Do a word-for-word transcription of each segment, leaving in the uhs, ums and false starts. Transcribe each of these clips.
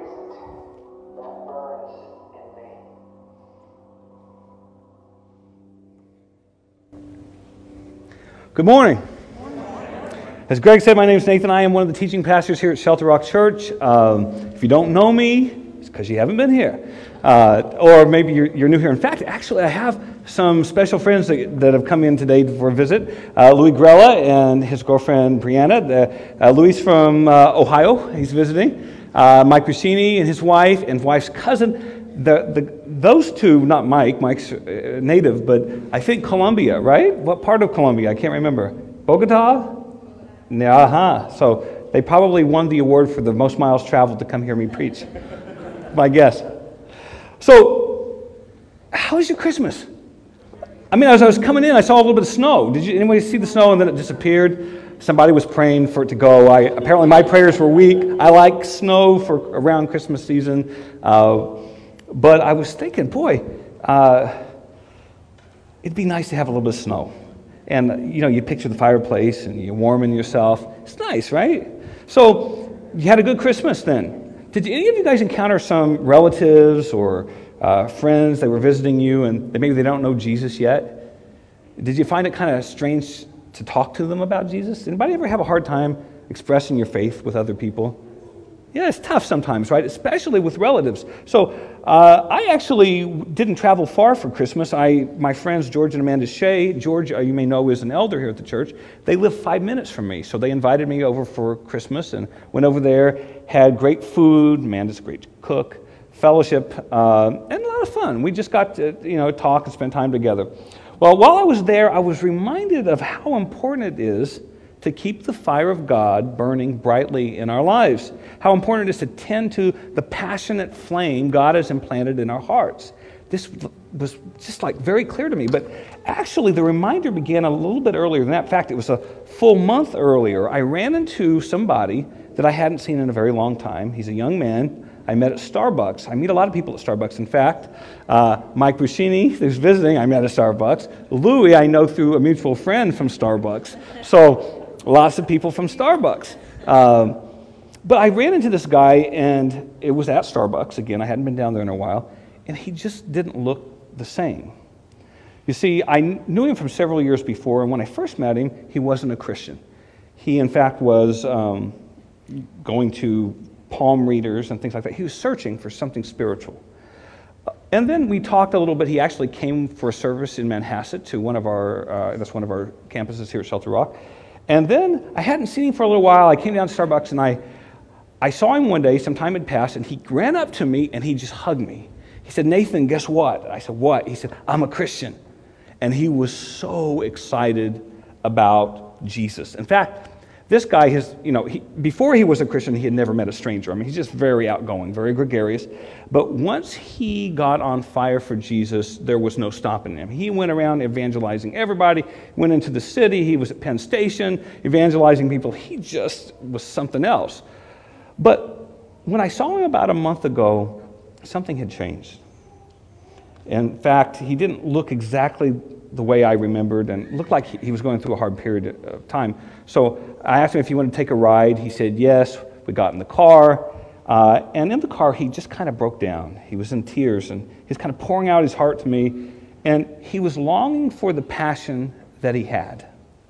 is it that burns in me? Good morning. As Greg said, my name is Nathan. I am one of the teaching pastors here at Shelter Rock Church. Um, if you don't know me, it's because you haven't been here. Uh, or maybe you're, you're new here. In fact, actually, I have some special friends that, that have come in today for a visit. Uh, Louis Grella and his girlfriend, Brianna. The, uh, Louis from uh, Ohio, he's visiting. Uh, Mike Rossini and his wife and wife's cousin. The, the, those two, not Mike, Mike's uh, native, but I think Colombia, right? What part of Colombia? I can't remember. Bogota? Yeah, uh-huh. So they probably won the award for the most miles traveled to come hear me preach. My guess. So, how was your Christmas? I mean, as I was coming in, I saw a little bit of snow. Did you anybody see the snow and then it disappeared? Somebody was praying for it to go. I apparently my prayers were weak. I like snow for around Christmas season, uh, but I was thinking, boy, uh, it'd be nice to have a little bit of snow. And, you know, you picture the fireplace and you're warming yourself. It's nice, right? So you had a good Christmas then. Did any of you guys encounter some relatives or uh, friends that were visiting you and maybe they don't know Jesus yet? Did you find it kind of strange to talk to them about Jesus? Anybody ever have a hard time expressing your faith with other people? Yeah, it's tough sometimes, right? Especially with relatives. So uh, I actually didn't travel far for Christmas. I, my friends George and Amanda Shea, George, uh, you may know, is an elder here at the church. They live five minutes from me, so they invited me over for Christmas and went over there, had great food. Amanda's a great cook, fellowship, uh, and a lot of fun. We just got to, you know, talk and spend time together. Well, while I was there, I was reminded of how important it is to keep the fire of God burning brightly in our lives. How important it is to tend to the passionate flame God has implanted in our hearts. This was just like very clear to me, but actually the reminder began a little bit earlier than that. In fact, it was a full month earlier. I ran into somebody that I hadn't seen in a very long time. He's a young man I met at Starbucks. I meet a lot of people at Starbucks. In fact, uh, Mike Rossini, who's visiting, I met at Starbucks. Louis, I know through a mutual friend from Starbucks. So lots of people from Starbucks. Um, but I ran into this guy, and it was at Starbucks. Again, I hadn't been down there in a while, and he just didn't look the same. You see, I knew him from several years before, and when I first met him, he wasn't a Christian. He, in fact, was um, going to palm readers and things like that. He was searching for something spiritual. And then we talked a little bit. He actually came for a service in Manhasset to one of our, uh, that's one of our campuses here at Shelter Rock. And then I hadn't seen him for a little while. I came down to Starbucks and I, I saw him one day, some time had passed, and he ran up to me and he just hugged me. He said, "Nathan, guess what?" I said, "What?" He said, "I'm a Christian." And he was so excited about Jesus. In fact, this guy has, you know, he, before he was a Christian, he had never met a stranger. I mean, he's just very outgoing, very gregarious. But once he got on fire for Jesus, there was no stopping him. He went around evangelizing everybody, went into the city. He was at Penn Station evangelizing people. He just was something else. But when I saw him about a month ago, something had changed. In fact, he didn't look exactly the way I remembered, and looked like he was going through a hard period of time. So I asked him if he wanted to take a ride. He said yes. We got in the car, uh, and in the car he just kind of broke down. He was in tears, and he was kind of pouring out his heart to me, and he was longing for the passion that he had.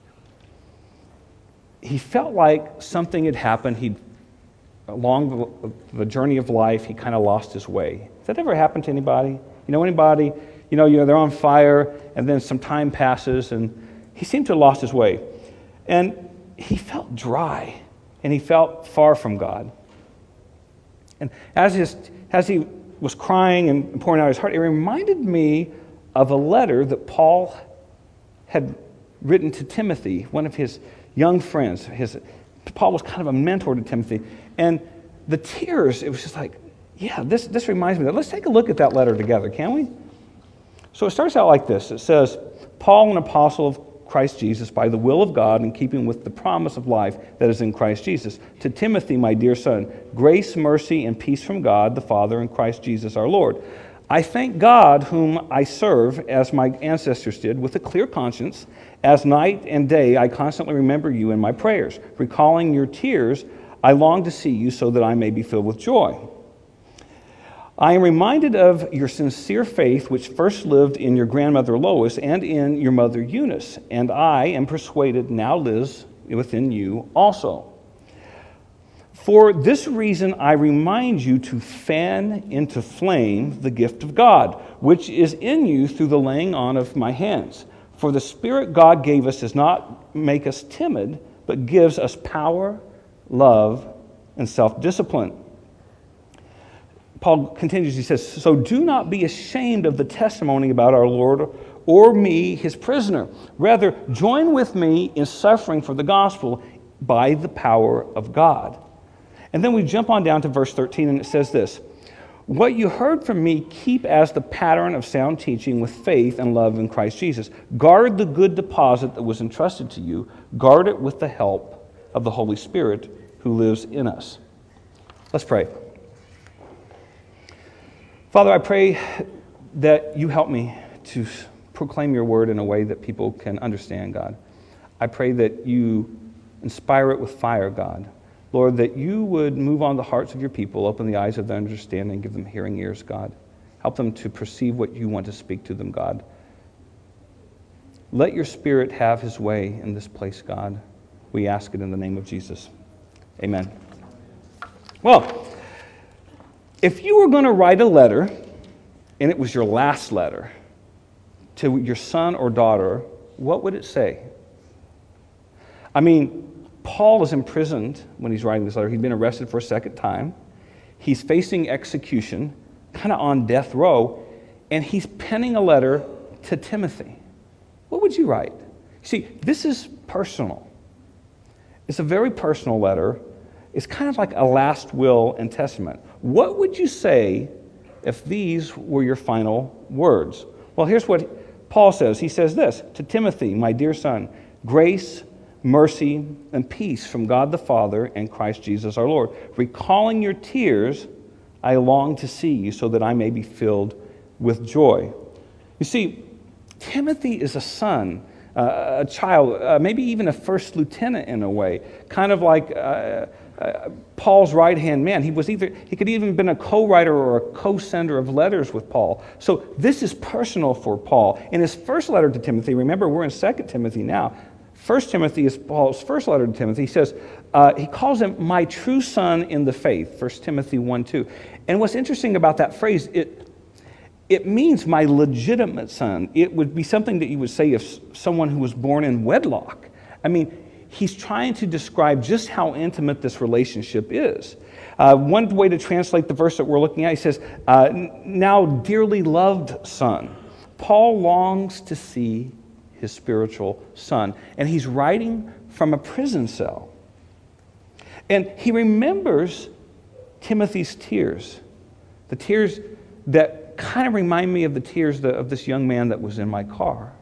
He felt like something had happened. He'd, along the, the journey of life, he kind of lost his way. Has that ever happened to anybody? You know anybody? You know, you're, they're on fire, and then some time passes, and he seemed to have lost his way. And he felt dry, and he felt far from God. And as, his, as he was crying and pouring out his heart, it reminded me of a letter that Paul had written to Timothy, one of his young friends. His, Paul was kind of a mentor to Timothy. And the tears, it was just like, yeah, this, this reminds me of that. Let's take a look at that letter together, can we? So it starts out like this. It says, "Paul, an apostle of Christ Jesus, by the will of God, in keeping with the promise of life that is in Christ Jesus. To Timothy, my dear son, grace, mercy, and peace from God, the Father, and Christ Jesus our Lord. I thank God, whom I serve, as my ancestors did, with a clear conscience. As night and day, I constantly remember you in my prayers. Recalling your tears, I long to see you so that I may be filled with joy." I am reminded of your sincere faith, which first lived in your grandmother Lois and in your mother Eunice, and I am persuaded now lives within you also. For this reason, I remind you to fan into flame the gift of God, which is in you through the laying on of my hands. For the Spirit God gave us does not make us timid, but gives us power, love, and self-discipline. Paul continues, he says, so do not be ashamed of the testimony about our Lord or me, his prisoner. Rather, join with me in suffering for the gospel by the power of God. And then we jump on down to verse thirteen, and it says this, what you heard from me, keep as the pattern of sound teaching with faith and love in Christ Jesus. Guard the good deposit that was entrusted to you. Guard it with the help of the Holy Spirit who lives in us. Let's pray. Father, I pray that you help me to proclaim your word in a way that people can understand, God. I pray that you inspire it with fire, God. Lord, that you would move on the hearts of your people, open the eyes of their understanding, give them hearing ears, God. Help them to perceive what you want to speak to them, God. Let your Spirit have his way in this place, God. We ask it in the name of Jesus. Amen. Well, if you were going to write a letter, and it was your last letter, to your son or daughter, what would it say? I mean, Paul is imprisoned when he's writing this letter. He's been arrested for a second time. He's facing execution, kind of on death row, and he's penning a letter to Timothy. What would you write? See, this is personal. It's a very personal letter. It's kind of like a last will and testament. What would you say if these were your final words? Well, here's what Paul says. He says this, to Timothy, my dear son, grace, mercy, and peace from God the Father and Christ Jesus our Lord. Recalling your tears, I long to see you so that I may be filled with joy. You see, Timothy is a son, uh, a child, uh, maybe even a first lieutenant in a way, kind of like uh, uh, Paul's right-hand man. He was either he could even have been a co-writer or a co-sender of letters with Paul. So this is personal for Paul. In his first letter to Timothy, remember we're in Second Timothy now. First Timothy is Paul's first letter to Timothy. He says, uh, he calls him my true son in the faith, First Timothy one two. And what's interesting about that phrase, it it means my legitimate son. It would be something that you would say if someone who was born in wedlock. I mean, he's trying to describe just how intimate this relationship is. Uh, one way to translate the verse that we're looking at, he says, uh, now dearly loved son. Paul longs to see his spiritual son. And he's writing from a prison cell. And he remembers Timothy's tears. The tears that kind of remind me of the tears of this young man that was in my car.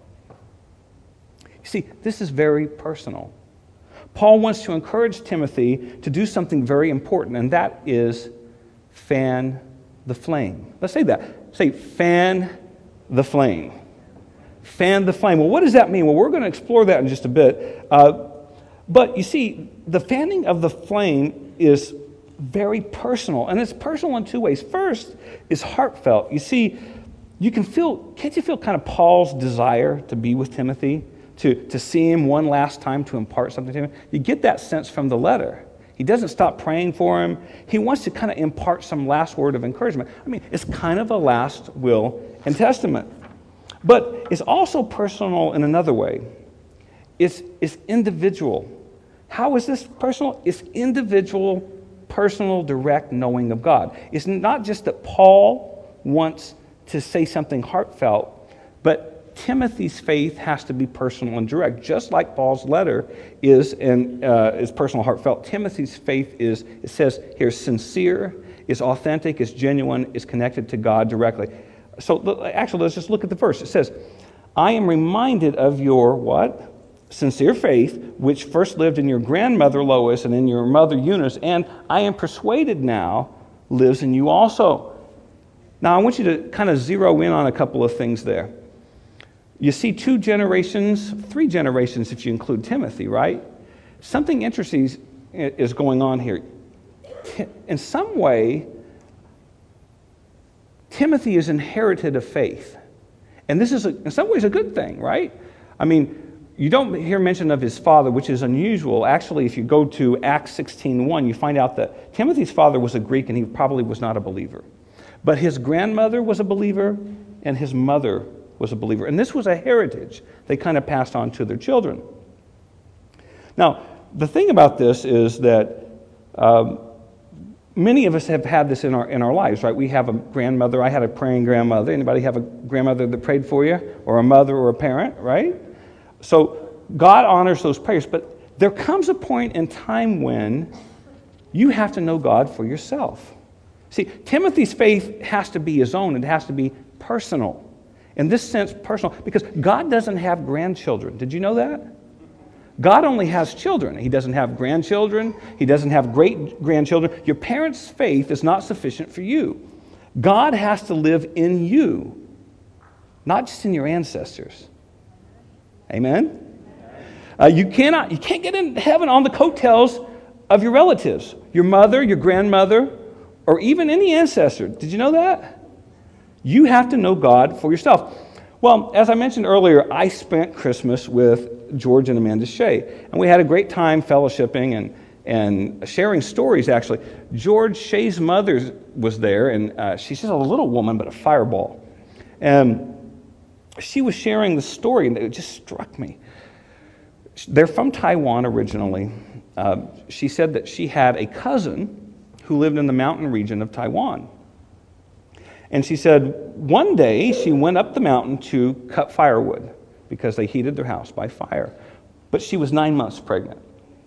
You see, this is very personal. Paul wants to encourage Timothy to do something very important, and that is fan the flame. Let's say that. Say, fan the flame. Fan the flame. Well, what does that mean? Well, we're going to explore that in just a bit. Uh, but you see, the fanning of the flame is very personal, and it's personal in two ways. First is heartfelt. You see, you can feel, can't you feel kind of Paul's desire to be with Timothy, to, to see him one last time, to impart something to him? You get that sense from the letter. He doesn't stop praying for him. He wants to kind of impart some last word of encouragement. I mean, it's kind of a last will and testament. But it's also personal in another way. It's, it's individual. How is this personal? It's individual, personal, direct knowing of God. It's not just that Paul wants to say something heartfelt, but Timothy's faith has to be personal and direct. Just like Paul's letter is, and, uh, is personal, heartfelt, Timothy's faith is, it says here, sincere, is authentic, is genuine, is connected to God directly. So actually, let's just look at the verse. It says, I am reminded of your, what? Sincere faith, which first lived in your grandmother Lois and in your mother Eunice, and I am persuaded now lives in you also. Now, I want you to kind of zero in on a couple of things there. You see two generations, three generations if you include Timothy, right? Something interesting is going on here. In some way, Timothy is inherited a faith. And this is, a, in some ways, a good thing, right? I mean, you don't hear mention of his father, which is unusual. Actually, if you go to Acts sixteen one, you find out that Timothy's father was a Greek and he probably was not a believer. But his grandmother was a believer and his mother was a believer. And this was a heritage they kind of passed on to their children. Now, the thing about this is that um, many of us have had this in our in our lives, right? We have a grandmother. I had a praying grandmother. Anybody have a grandmother that prayed for you? Or a mother or a parent, right? So God honors those prayers, but there comes a point in time when you have to know God for yourself. See, Timothy's faith has to be his own. It has to be personal. In this sense, personal, because God doesn't have grandchildren. Did you know that? God only has children. He doesn't have grandchildren. He doesn't have great-grandchildren. Your parents' faith is not sufficient for you. God has to live in you, not just in your ancestors. Amen? Uh, you cannot, you can't get into heaven on the coattails of your relatives, your mother, your grandmother, or even any ancestor. Did you know that? You have to know God for yourself. Well, as I mentioned earlier, I spent Christmas with George and Amanda Shea, and we had a great time fellowshipping and, and sharing stories, actually. George Shea's mother was there, and uh, she's just a little woman, but a fireball. And she was sharing the story, and it just struck me. They're from Taiwan originally. Uh, she said that she had a cousin who lived in the mountain region of Taiwan. And she said one day she went up the mountain to cut firewood because they heated their house by fire. But she was nine months pregnant.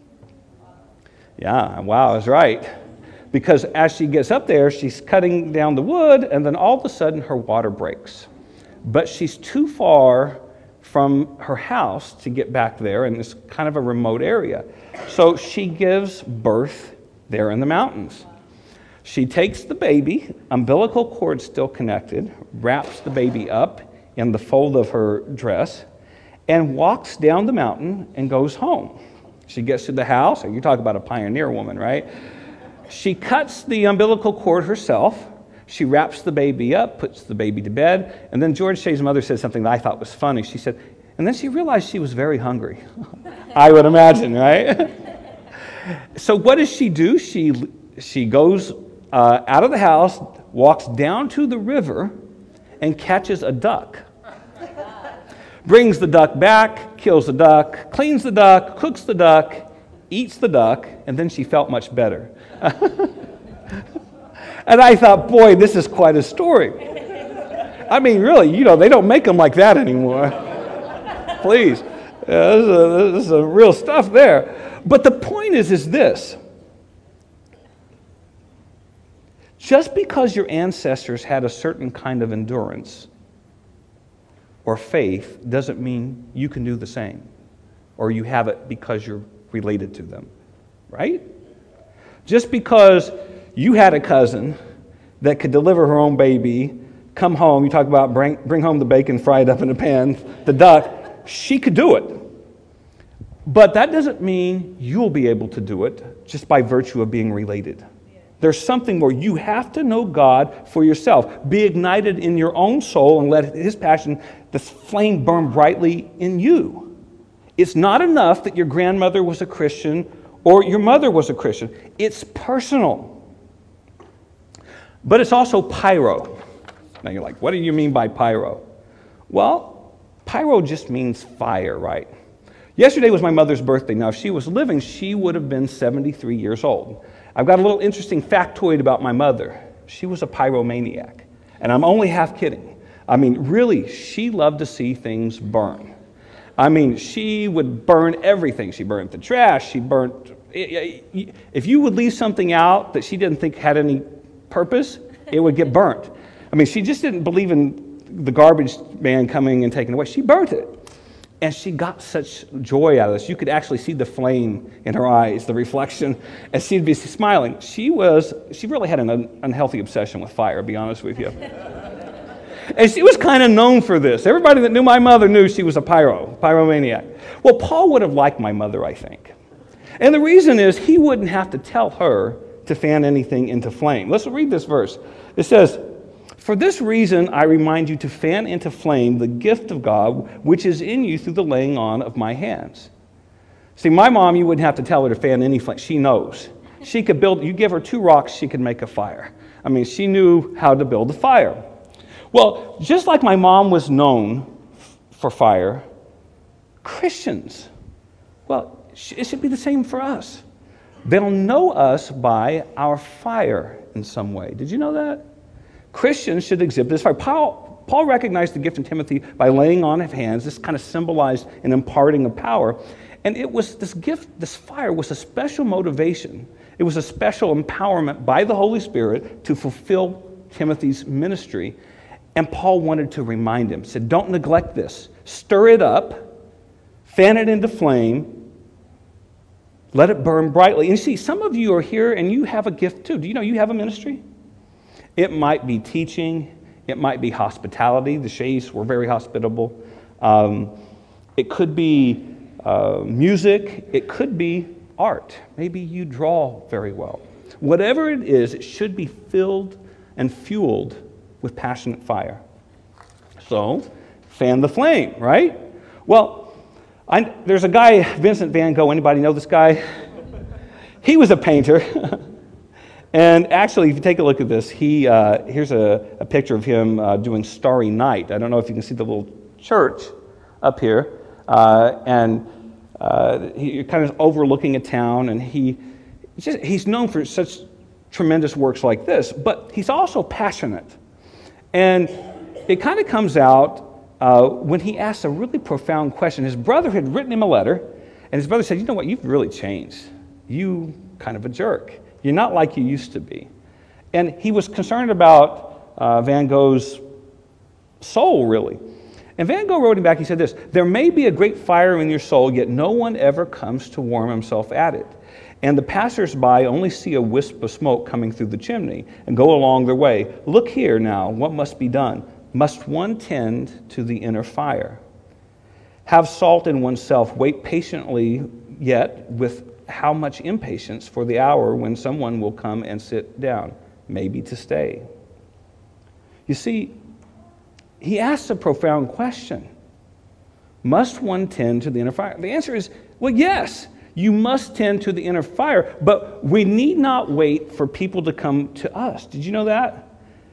Yeah, wow, I was right. Because as she gets up there, she's cutting down the wood, and then all of a sudden her water breaks. But she's too far from her house to get back there, and it's kind of a remote area. So she gives birth there in the mountains. She takes the baby, umbilical cord still connected, wraps the baby up in the fold of her dress, and walks down the mountain and goes home. She gets to the house, and you talk about a pioneer woman, right? She cuts the umbilical cord herself. She wraps the baby up, puts the baby to bed, and then George Shea's mother said something that I thought was funny. She said, and then she realized she was very hungry. I would imagine, right? So what does she do? She she goes uh, out of the house, walks down to the river, and catches a duck. Brings the duck back, kills the duck, cleans the duck, cooks the duck, eats the duck, and then she felt much better. And I thought, boy, this is quite a story. I mean, really, you know, they don't make them like that anymore. Please. Yeah, this, is a, this is a real stuff there. But the point is, is this. Just because your ancestors had a certain kind of endurance or faith doesn't mean you can do the same, or you have it because you're related to them, right? Just because you had a cousin that could deliver her own baby, come home, you talk about bring, bring home the bacon fried up in a pan, the duck, she could do it. But that doesn't mean you'll be able to do it just by virtue of being related. There's something where you have to know God for yourself. Be ignited in your own soul and let His passion, the flame, burn brightly in you. It's not enough that your grandmother was a Christian or your mother was a Christian. It's personal. But it's also pyro. Now you're like, what do you mean by pyro? Well, pyro just means fire, right? Yesterday was my mother's birthday. Now, if she was living, she would have been seventy-three years old. I've got a little interesting factoid about my mother. She was a pyromaniac. And I'm only half kidding. I mean, really, she loved to see things burn. I mean, she would burn everything. She burned the trash. She burnt... If you would leave something out that she didn't think had any purpose, it would get burnt. I mean, she just didn't believe in the garbage man coming and taking it away. She burnt it. And she got such joy out of this. You could actually see the flame in her eyes, the reflection, and she'd be smiling. She was, she really had an un- unhealthy obsession with fire, to be honest with you. And she was kind of known for this. Everybody that knew my mother knew she was a pyro, pyromaniac. Well, Paul would have liked my mother, I think. And the reason is he wouldn't have to tell her to fan anything into flame. Let's read this verse. It says, For this reason, I remind you to fan into flame the gift of God, which is in you through the laying on of my hands. See, my mom, you wouldn't have to tell her to fan any flame. She knows. She could build, you give her two rocks, she could make a fire. I mean, she knew how to build a fire. Well, just like my mom was known for fire, Christians, well, it should be the same for us. They'll know us by our fire in some way. Did you know that? Christians should exhibit this fire. Paul, Paul recognized the gift in Timothy by laying on of hands. This kind of symbolized an imparting of power. And it was this gift, this fire was a special motivation. It was a special empowerment by the Holy Spirit to fulfill Timothy's ministry. And Paul wanted to remind him, said, don't neglect this. Stir it up, fan it into flame, let it burn brightly. And you see, some of you are here and you have a gift too. Do you know you have a ministry? It might be teaching. It might be hospitality. The Shays were very hospitable. Um, it could be uh, music. It could be art. Maybe you draw very well. Whatever it is, it should be filled and fueled with passionate fire. So, fan the flame, right? Well, I, there's a guy, Vincent van Gogh. Anybody know this guy? He was a painter. And actually, if you take a look at this, he uh, here's a, a picture of him uh, doing Starry Night. I don't know if you can see the little church up here. Uh, and uh, he kind of overlooking a town. And he just, he's known for such tremendous works like this. But he's also passionate. And it kind of comes out uh, when he asks a really profound question. His brother had written him a letter. And his brother said, you know what, you've really changed. You kind of a jerk. You're not like you used to be. And he was concerned about uh, Van Gogh's soul, really. And Van Gogh wrote him back, he said this, there may be a great fire in your soul, yet no one ever comes to warm himself at it. And the passers-by only see a wisp of smoke coming through the chimney and go along their way. Look here now, what must be done? Must one tend to the inner fire? Have salt in oneself, wait patiently yet with how much impatience for the hour when someone will come and sit down, maybe to stay. You see, he asks a profound question. Must one tend to the inner fire? The answer is, well, yes, you must tend to the inner fire, but we need not wait for people to come to us. Did you know that?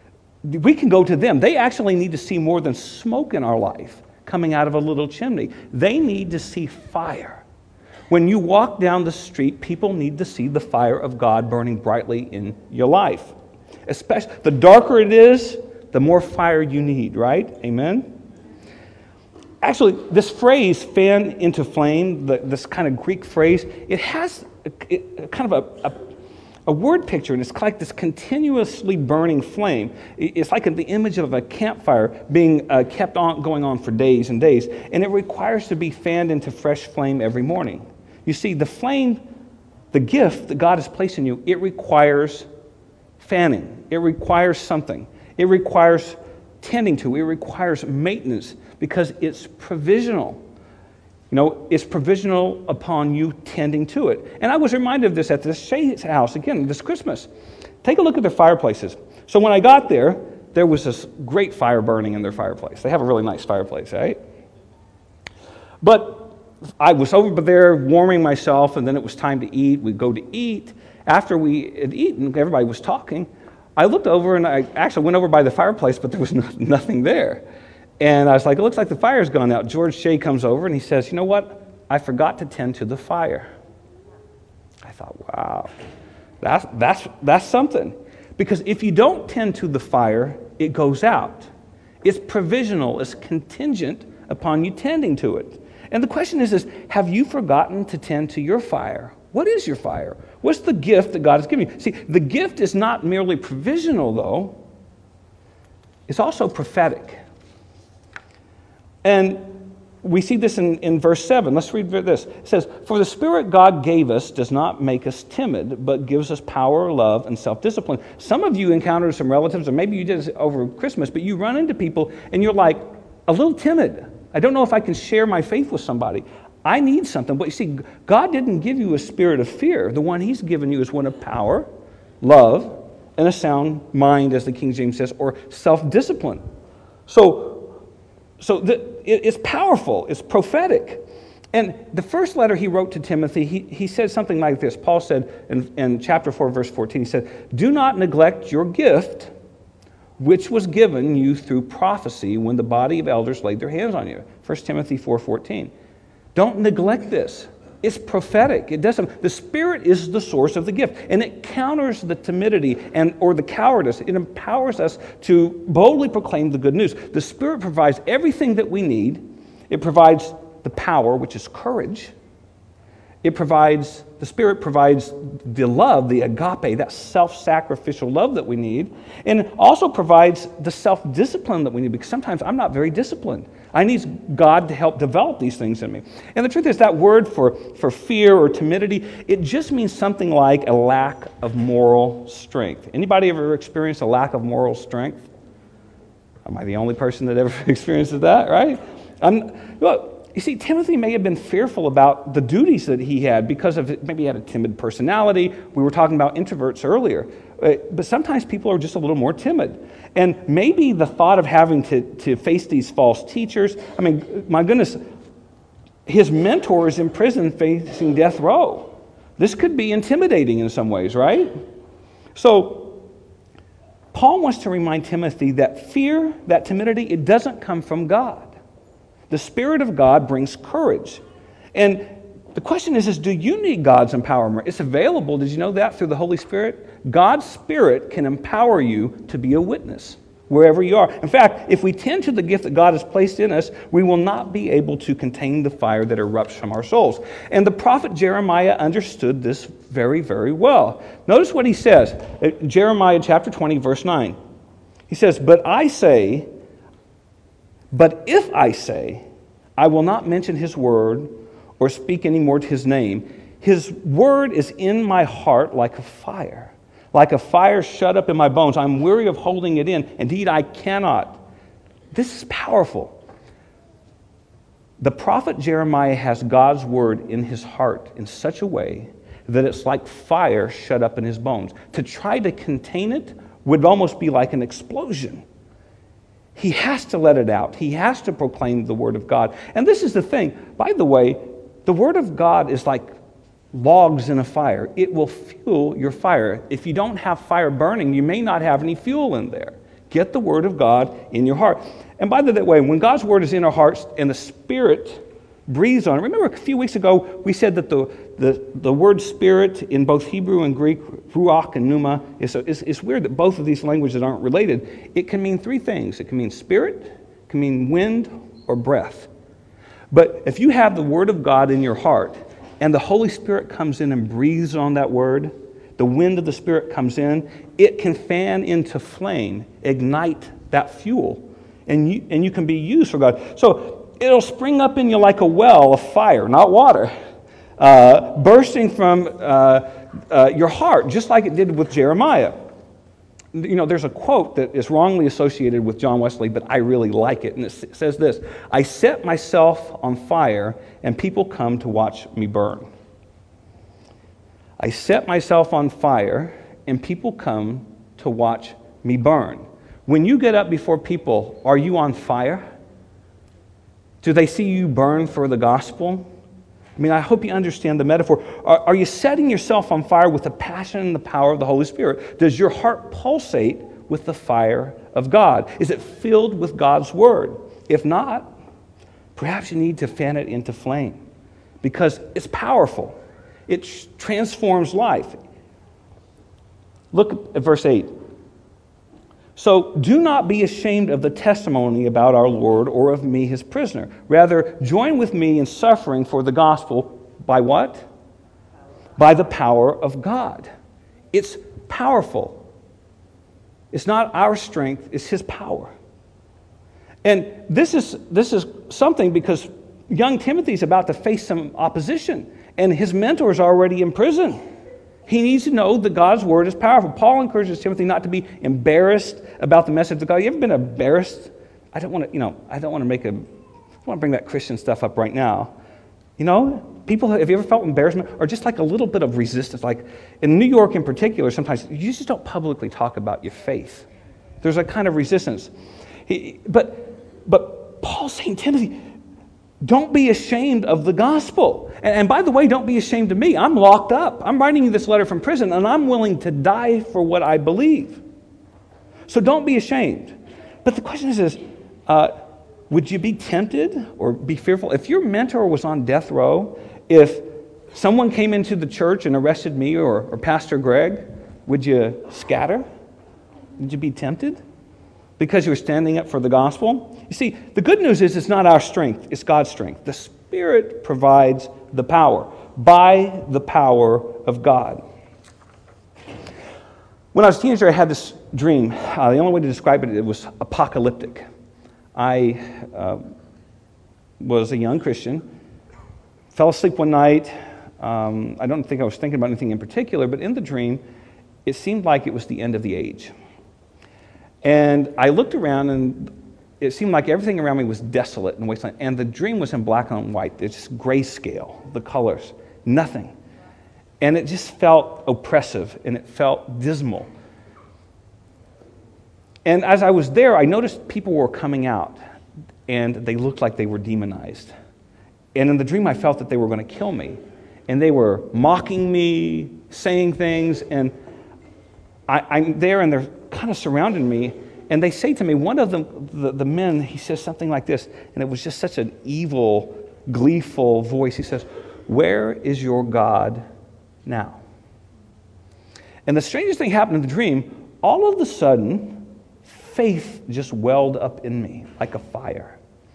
We can go to them. They actually need to see more than smoke in our life coming out of a little chimney. They need to see fire. When you walk down the street, people need to see the fire of God burning brightly in your life. Especially, the darker it is, the more fire you need, right? Amen? Actually, this phrase, fan into flame, the, this kind of Greek phrase, it has a, it, kind of a, a, a word picture, and it's like this continuously burning flame. It's like the image of a campfire being uh, kept on, going on for days and days, and it requires to be fanned into fresh flame every morning. You see, the flame, the gift that God has placed in you, it requires fanning. It requires something. It requires tending to. It requires maintenance because it's provisional. You know, it's provisional upon you tending to it. And I was reminded of this at the Shay's house, again, this Christmas. Take a look at their fireplaces. So when I got there, there was this great fire burning in their fireplace. They have a really nice fireplace, right? But I was over there warming myself, and then it was time to eat. We'd go to eat. After we had eaten, everybody was talking. I looked over, and I actually went over by the fireplace, but there was no, nothing there. And I was like, it looks like the fire's gone out. George Shay comes over, and he says, you know what? I forgot to tend to the fire. I thought, wow, that's, that's, that's something. Because if you don't tend to the fire, it goes out. It's provisional. It's contingent upon you tending to it. And the question is, is, have you forgotten to tend to your fire? What is your fire? What's the gift that God has given you? See, the gift is not merely provisional, though. It's also prophetic. And we see this in, in verse seven. Let's read this. It says, for the Spirit God gave us does not make us timid, but gives us power, love, and self-discipline. Some of you encountered some relatives, or maybe you did this over Christmas, but you run into people and you're like a little timid. I don't know if I can share my faith with somebody. I need something. But you see, God didn't give you a spirit of fear. The one He's given you is one of power, love, and a sound mind, as the King James says, or self-discipline. So, so the, it, it's powerful. It's prophetic. And the first letter he wrote to Timothy, he, he said something like this. Paul said in, in chapter four, verse fourteen, he said, "Do not neglect your gift, which was given you through prophecy when the body of elders laid their hands on you." First Timothy four fourteen. Don't neglect this. It's prophetic. It doesn't. The Spirit is the source of the gift, and it counters the timidity and or the cowardice. It empowers us to boldly proclaim the good news. The Spirit provides everything that we need. It provides the power, which is courage. It provides, the Spirit provides the love, the agape, that self-sacrificial love that we need, and also provides the self-discipline that we need, because sometimes I'm not very disciplined. I need God to help develop these things in me. And the truth is, that word for, for fear or timidity, it just means something like a lack of moral strength. Anybody ever experienced a lack of moral strength? Am I the only person that ever experiences that, right? I'm, look, you see, Timothy may have been fearful about the duties that he had because of it. Maybe he had a timid personality. We were talking about introverts earlier. But sometimes people are just a little more timid. And maybe the thought of having to, to face these false teachers, I mean, my goodness, his mentor is in prison facing death row. This could be intimidating in some ways, right? So, Paul wants to remind Timothy that fear, that timidity, it doesn't come from God. The Spirit of God brings courage. And the question is, is, do you need God's empowerment? It's available. Did you know that through the Holy Spirit? God's Spirit can empower you to be a witness wherever you are. In fact, if we tend to the gift that God has placed in us, we will not be able to contain the fire that erupts from our souls. And the prophet Jeremiah understood this very, very well. Notice what he says. Jeremiah chapter twenty, verse nine. He says, "But I say, but if I say, I will not mention his word or speak any more to his name, his word is in my heart like a fire, like a fire shut up in my bones. I'm weary of holding it in. Indeed, I cannot." This is powerful. The prophet Jeremiah has God's word in his heart in such a way that it's like fire shut up in his bones. To try to contain it would almost be like an explosion. He has to let it out. He has to proclaim the Word of God. And this is the thing. By the way, the Word of God is like logs in a fire. It will fuel your fire. If you don't have fire burning, you may not have any fuel in there. Get the Word of God in your heart. And by the way, when God's Word is in our hearts and the Spirit breathes on it. Remember a few weeks ago we said that the, the, the word spirit in both Hebrew and Greek, ruach and pneuma, is, is, it's weird that both of these languages aren't related. It can mean three things. It can mean spirit, it can mean wind, or breath. But if you have the Word of God in your heart and the Holy Spirit comes in and breathes on that Word, the wind of the Spirit comes in, it can fan into flame, ignite that fuel, and you, and you can be used for God. So it'll spring up in you like a well of fire, not water, uh, bursting from uh, uh, your heart, just like it did with Jeremiah. You know, there's a quote that is wrongly associated with John Wesley, but I really like it, and it says this: "I set myself on fire, and people come to watch me burn." I set myself on fire, and people come to watch me burn. When you get up before people, are you on fire? Do they see you burn for the gospel? I mean, I hope you understand the metaphor. Are, are you setting yourself on fire with the passion and the power of the Holy Spirit? Does your heart pulsate with the fire of God? Is it filled with God's Word? If not, perhaps you need to fan it into flame, because it's powerful. It transforms life. Look at verse eight. "So do not be ashamed of the testimony about our Lord or of me, his prisoner. Rather, join with me in suffering for the gospel." By what? By the power of God. It's powerful. It's not our strength, it's his power. And this is, this is something because young Timothy's about to face some opposition, and his mentor is already in prison. He needs to know that God's Word is powerful. Paul encourages Timothy not to be embarrassed about the message of God. You ever been embarrassed? I don't want to, you know, I don't want to make a, I don't want to bring that Christian stuff up right now. You know, people, have you ever felt embarrassment or just like a little bit of resistance? Like in New York in particular, sometimes you just don't publicly talk about your faith. There's a kind of resistance. He, but, but Paul's saying, Timothy, don't be ashamed of the gospel. And, and by the way, don't be ashamed of me. I'm locked up. I'm writing you this letter from prison, and I'm willing to die for what I believe. So don't be ashamed. But the question is, is uh, would you be tempted or be fearful? If your mentor was on death row, if someone came into the church and arrested me or, or Pastor Greg, would you scatter? Would you be tempted? Because you were standing up for the gospel? You see, the good news is it's not our strength, it's God's strength. The Spirit provides the power, by the power of God. When I was a teenager, I had this dream. Uh, the only way to describe it, it was apocalyptic. I uh, was a young Christian, fell asleep one night. Um, I don't think I was thinking about anything in particular, but in the dream, it seemed like it was the end of the age. And I looked around, and it seemed like everything around me was desolate and wasteland. And the dream was in black and white. It's just grayscale, the colors, nothing. And it just felt oppressive, and it felt dismal. And as I was there, I noticed people were coming out, and they looked like they were demonized. And in the dream, I felt that they were going to kill me. And they were mocking me, saying things, and I, I'm there, and they're kind of surrounding me, and they say to me, one of them, the, the men, he says something like this, and it was just such an evil, gleeful voice. He says, "Where is your God now?" And the strangest thing happened in the dream. All of a sudden, faith just welled up in me like a fire.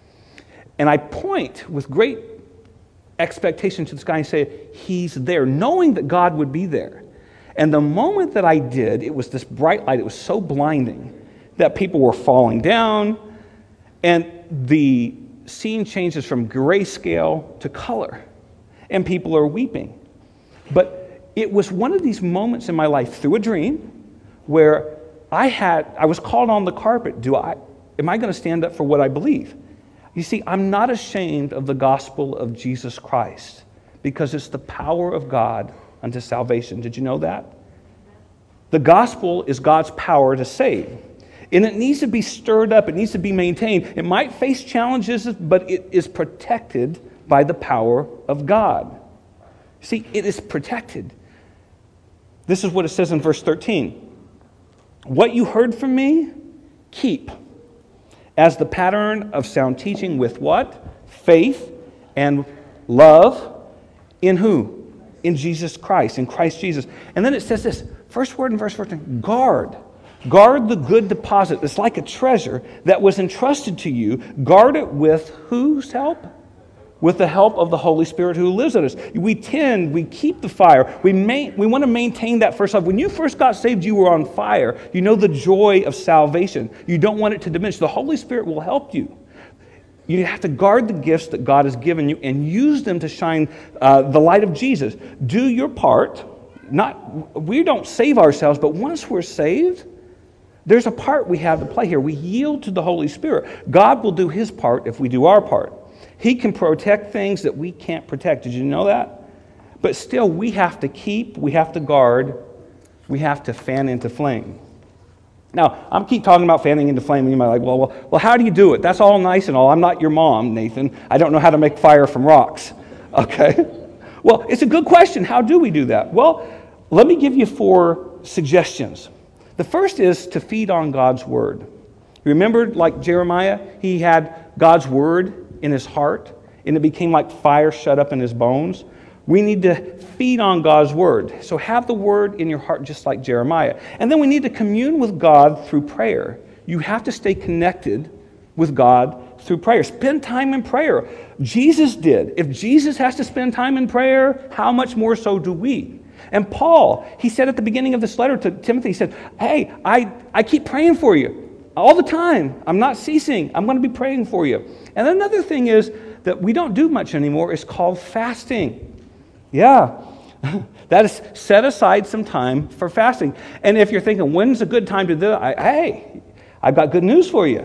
And I point with great expectation to the sky and say, He's there, knowing that God would be there. And the moment that I did, it was this bright light. It was so blinding that people were falling down, and the scene changes from grayscale to color, and people are weeping. But it was one of these moments in my life through a dream where I had, I was called on the carpet. Do I, am I going to stand up for what I believe? You see, I'm not ashamed of the gospel of Jesus Christ because it's the power of God unto salvation. Did you know that? The gospel is God's power to save. And it needs to be stirred up. It needs to be maintained. It might face challenges, but it is protected by the power of God. See, it is protected. This is what it says in verse thirteen. What you heard from me, keep as the pattern of sound teaching with what? Faith and love in who? In Jesus Christ, in Christ Jesus. And then it says this, first word in verse fourteen, guard. Guard the good deposit. It's like a treasure that was entrusted to you. Guard it with whose help? With the help of the Holy Spirit who lives in us. We tend, we keep the fire. We main, we want to maintain that first love. When you first got saved, you were on fire. You know the joy of salvation. You don't want it to diminish. The Holy Spirit will help you. You have to guard the gifts that God has given you and use them to shine uh, the light of Jesus. Do your part. Not, we don't save ourselves, but once we're saved, there's a part we have to play here. We yield to the Holy Spirit. God will do His part if we do our part. He can protect things that we can't protect. Did you know that? But still, we have to keep, we have to guard, we have to fan into flame. Now, I'm keep talking about fanning into flame, and you might be like, well, well, well, how do you do it? That's all nice and all. I'm not your mom, Nathan. I don't know how to make fire from rocks. Okay? Well, it's a good question. How do we do that? Well, let me give you four suggestions. The first is to feed on God's Word. Remember, like Jeremiah, he had God's Word in his heart, and it became like fire shut up in his bones. We need to feed on God's Word. So have the Word in your heart just like Jeremiah. And then we need to commune with God through prayer. You have to stay connected with God through prayer. Spend time in prayer. Jesus did. If Jesus has to spend time in prayer, how much more so do we? And Paul, he said at the beginning of this letter to Timothy, he said, hey, I, I keep praying for you all the time. I'm not ceasing. I'm going to be praying for you. And another thing is that we don't do much anymore. It's called fasting. Yeah, that is set aside some time for fasting. And if you're thinking, when's a good time to do it? I, hey, I've got good news for you.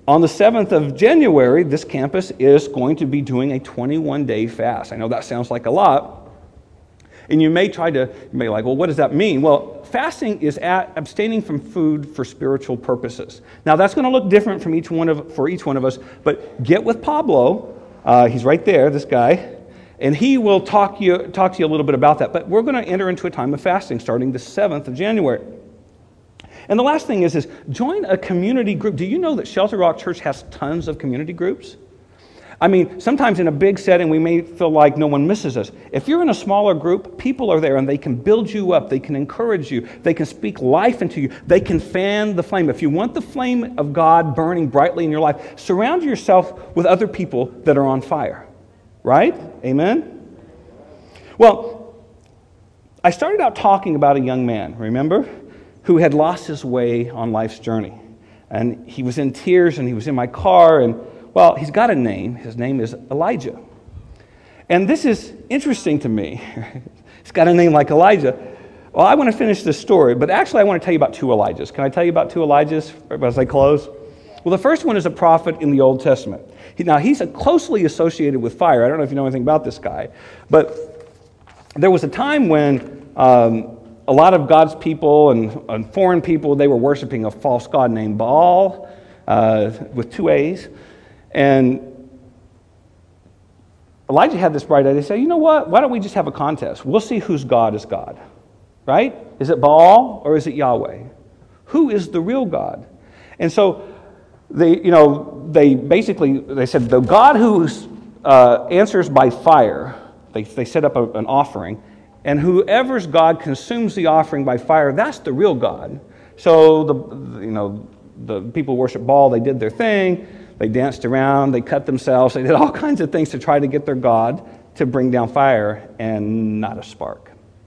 on the seventh of January, this campus is going to be doing a twenty-one day fast. I know that sounds like a lot. And you may try to, you may be like, well, what does that mean? Well, fasting is at abstaining from food for spiritual purposes. Now, that's going to look different from each one of for each one of us, but get with Pablo. Uh, he's right there, this guy, and he will talk you talk to you a little bit about that. But we're going to enter into a time of fasting starting the seventh of January. And the last thing is, is join a community group. Do you know that Shelter Rock Church has tons of community groups? I mean, sometimes in a big setting, we may feel like no one misses us. If you're in a smaller group, people are there and they can build you up. They can encourage you. They can speak life into you. They can fan the flame. If you want the flame of God burning brightly in your life, surround yourself with other people that are on fire. Right? Amen? Well, I started out talking about a young man, remember, who had lost his way on life's journey. And he was in tears and he was in my car and well, he's got a name. His name is Elijah. And this is interesting to me. He's got a name like Elijah. Well, I want to finish this story, but actually I want to tell you about two Elijahs. Can I tell you about two Elijahs as I close? Well, the first one is a prophet in the Old Testament. He, now, he's closely associated with fire. I don't know if you know anything about this guy, but there was a time when um, a lot of God's people and, and foreign people, they were worshiping a false god named Baal uh, with two A's. And Elijah had this bright idea. He said, you know what? Why don't we just have a contest? We'll see whose God is God. Right? Is it Baal or is it Yahweh? Who is the real God? And so they, you know, they basically, they said, the God who uh, answers by fire, they, they set up a, an offering, and whoever's God consumes the offering by fire, that's the real God. So, the you know, the people worship Baal, they did their thing. They danced around, they cut themselves, they did all kinds of things to try to get their God to bring down fire, and not a spark.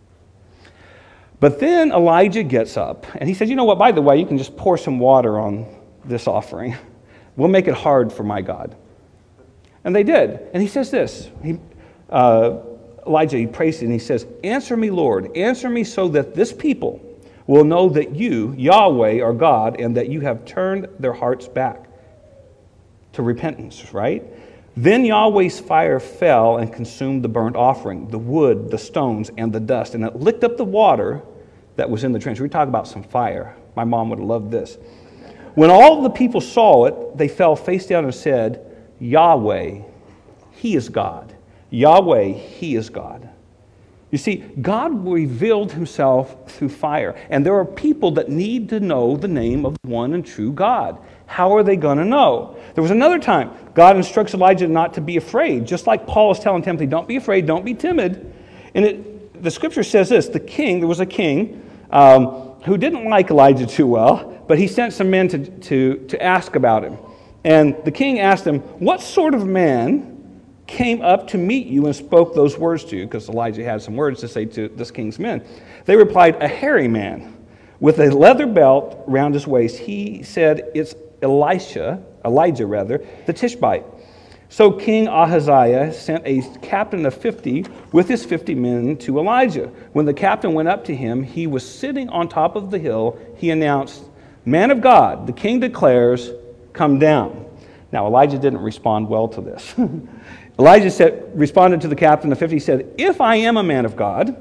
But then Elijah gets up, and he says, you know what, by the way, you can just pour some water on this offering. We'll make it hard for my God. And they did. And he says this, he, uh, Elijah, he prays and he says, answer me, Lord, answer me so that this people will know that you, Yahweh, are God, and that you have turned their hearts back to repentance, right? Then Yahweh's fire fell and consumed the burnt offering, the wood, the stones, and the dust, and it licked up the water that was in the trench. We talk about some fire. My mom would have loved this. When all the people saw it, they fell face down and said, Yahweh, He is God. Yahweh, He is God. You see, God revealed Himself through fire, and there are people that need to know the name of the one and true God. How are they going to know? There was another time God instructs Elijah not to be afraid, just like Paul is telling Timothy, don't be afraid, don't be timid. And it, the scripture says this, the king, there was a king um, who didn't like Elijah too well, but he sent some men to, to, to ask about him. And the king asked him, what sort of man came up to meet you and spoke those words to you? Because Elijah had some words to say to this king's men. They replied, a hairy man with a leather belt around his waist. He said, it's Elisha, Elijah rather, the Tishbite. So King Ahaziah sent a captain of fifty with his fifty men to Elijah. When the captain went up to him, he was sitting on top of the hill. He announced, man of God, the king declares, come down. Now Elijah didn't respond well to this. Elijah said, responded to the captain of fifty, said, if I am a man of God,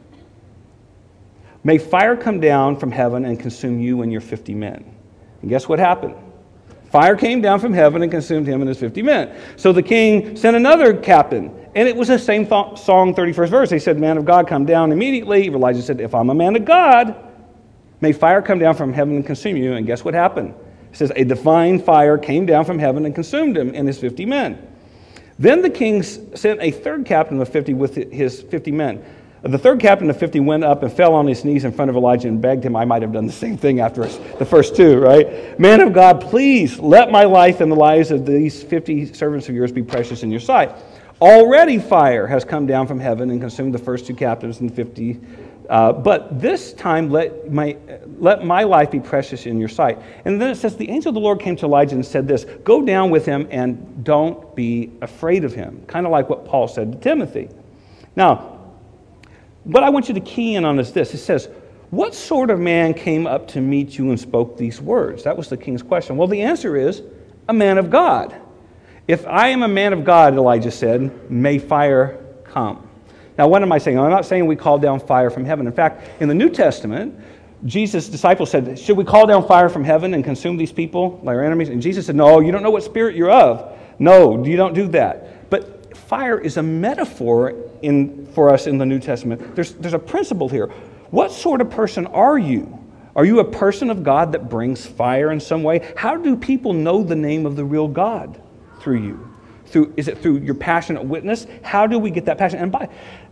may fire come down from heaven and consume you and your fifty men. And guess what happened? Fire came down from heaven and consumed him and his fifty men. So the king sent another captain, and it was the same th- song, thirty-first verse. They said, man of God, come down immediately. Elijah said, if I'm a man of God, may fire come down from heaven and consume you. And guess what happened? It says, a divine fire came down from heaven and consumed him and his fifty men. Then the king sent a third captain of fifty with his fifty men. The third captain of fifty went up and fell on his knees in front of Elijah and begged him. I might have done the same thing after the first two, right? Man of God, please let my life and the lives of these fifty servants of yours be precious in your sight. Already fire has come down from heaven and consumed the first two captains and fifty. Uh, but this time let my, let my life be precious in your sight. And then it says, the angel of the Lord came to Elijah and said this, go down with him and don't be afraid of him. Kind of like what Paul said to Timothy. Now, what I want you to key in on is this. It says, what sort of man came up to meet you and spoke these words? That was the king's question. Well, the answer is a man of God. If I am a man of God, Elijah said, may fire come. Now, what am I saying? I'm not saying we call down fire from heaven. In fact, in the New Testament, Jesus' disciples said, should we call down fire from heaven and consume these people, like our enemies? And Jesus said, no, you don't know what spirit you're of. No, you don't do that. But fire is a metaphor in for us in the New Testament. There's, there's a principle here. What sort of person are you? Are you a person of God that brings fire in some way? How do people know the name of the real God through you? Through, is it through your passionate witness? How do we get that passion? And by,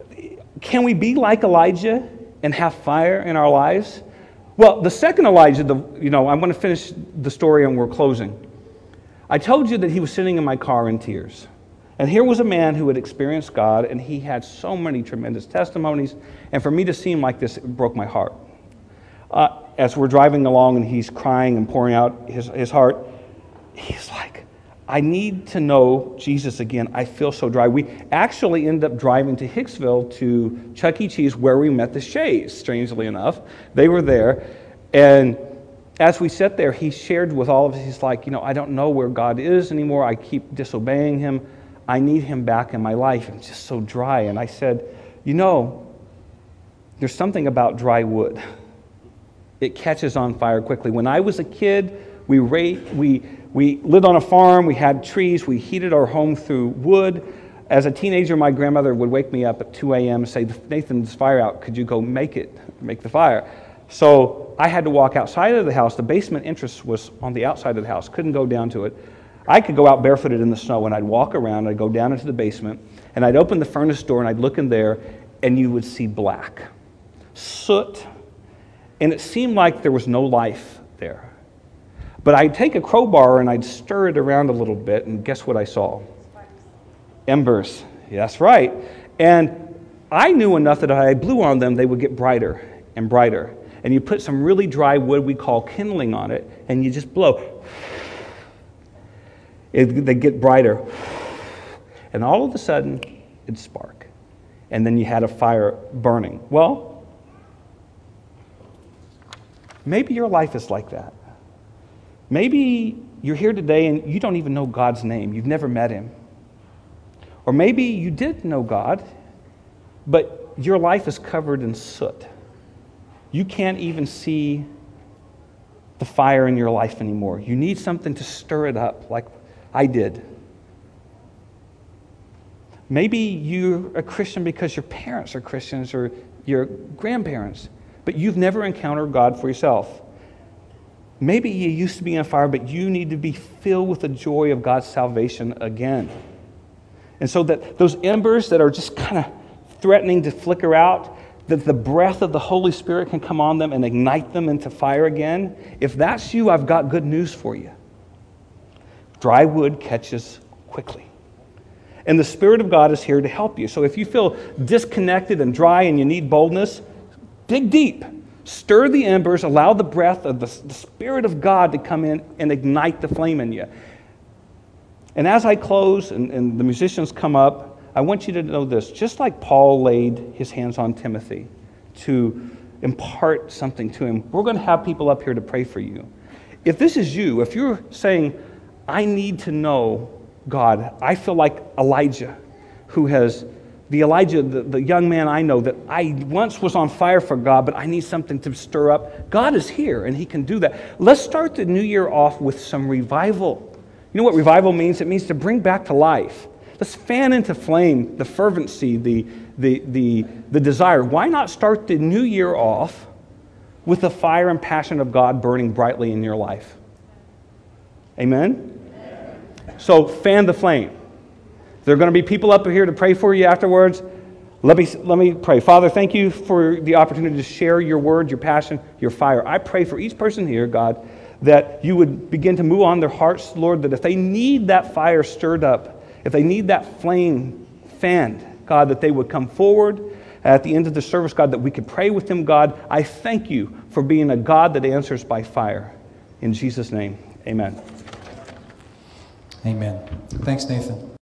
can we be like Elijah and have fire in our lives? Well, the second Elijah, the, you know, I'm going to finish the story and we're closing. I told you that he was sitting in my car in tears. And here was a man who had experienced God, and he had so many tremendous testimonies. And for me to see him like this, it broke my heart. Uh, as we're driving along and he's crying and pouring out his, his heart, he's like, I need to know Jesus again. I feel so dry. We actually ended up driving to Hicksville to Chuck E. Cheese where we met the Shays, strangely enough. They were there. And as we sat there, he shared with all of us, he's like, you know, I don't know where God is anymore. I keep disobeying him. I need him back in my life. And it's just so dry. And I said, you know, there's something about dry wood. It catches on fire quickly. When I was a kid, we ra- we we lived on a farm. We had trees. We heated our home through wood. As a teenager, my grandmother would wake me up at two a.m. and say, Nathan, there's fire out. Could you go make it, make the fire? So I had to walk outside of the house. The basement entrance was on the outside of the house. Couldn't go down to it. I could go out barefooted in the snow, and I'd walk around. I'd go down into the basement, and I'd open the furnace door, and I'd look in there, and you would see black, soot, and it seemed like there was no life there. But I'd take a crowbar, and I'd stir it around a little bit, and guess what I saw? Embers. Yeah, that's right. And I knew enough that if I blew on them, they would get brighter and brighter. And you put some really dry wood we call kindling on it, and you just blow. It, they get brighter. And all of a sudden, it'd spark. And then you had a fire burning. Well, maybe your life is like that. Maybe you're here today and you don't even know God's name. You've never met him. Or maybe you did know God, but your life is covered in soot. You can't even see the fire in your life anymore. You need something to stir it up like I did. Maybe you're a Christian because your parents are Christians or your grandparents, but you've never encountered God for yourself. Maybe you used to be on fire, but you need to be filled with the joy of God's salvation again. And so that those embers that are just kind of threatening to flicker out, that the breath of the Holy Spirit can come on them and ignite them into fire again. If that's you, I've got good news for you. Dry wood catches quickly. And the Spirit of God is here to help you. So if you feel disconnected and dry and you need boldness, dig deep. Stir the embers. Allow the breath of the, the Spirit of God to come in and ignite the flame in you. And as I close and, and the musicians come up, I want you to know this. Just like Paul laid his hands on Timothy to impart something to him, we're going to have people up here to pray for you. If this is you, if you're saying, I need to know God, I feel like Elijah, who has, the Elijah, the, the young man I know that I once was on fire for God, but I need something to stir up. God is here and he can do that. Let's start the new year off with some revival. You know what revival means? It means to bring back to life. Let's fan into flame the fervency, the, the, the, the desire. Why not start the new year off with the fire and passion of God burning brightly in your life? Amen? So fan the flame. There are going to be people up here to pray for you afterwards. Let me, let me pray. Father, thank you for the opportunity to share your word, your passion, your fire. I pray for each person here, God, that you would begin to move on their hearts, Lord, that if they need that fire stirred up, if they need that flame fanned, God, that they would come forward at the end of the service, God, that we could pray with them, God. I thank you for being a God that answers by fire. In Jesus' name, amen. Amen. Thanks, Nathan.